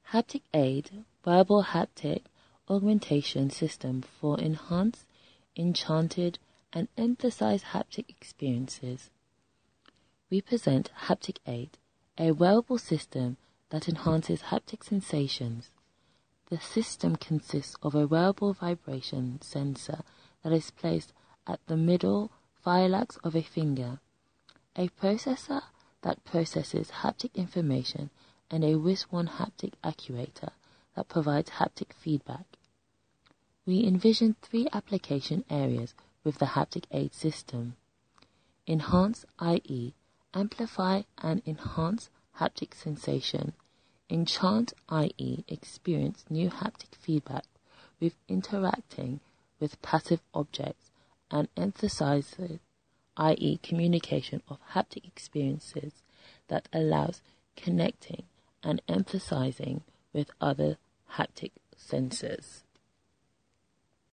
Haptic Aid, verbal haptic augmentation system for enhanced, enchanted, and emphasized haptic experiences. We present Haptic Aid, a wearable system that enhances haptic sensations. The system consists of a wearable vibration sensor that is placed at the middle phalanx of a finger, a processor that processes haptic information, and a WIS-1 haptic actuator that provides haptic feedback. We envision 3 application areas with the Haptic Aid system. Enhance, i.e., amplify and enhance haptic sensation. Enchant, i.e., experience new haptic feedback with interacting with passive objects, and emphasizes, i.e., communication of haptic experiences that allows connecting and emphasizing with other haptic sensors.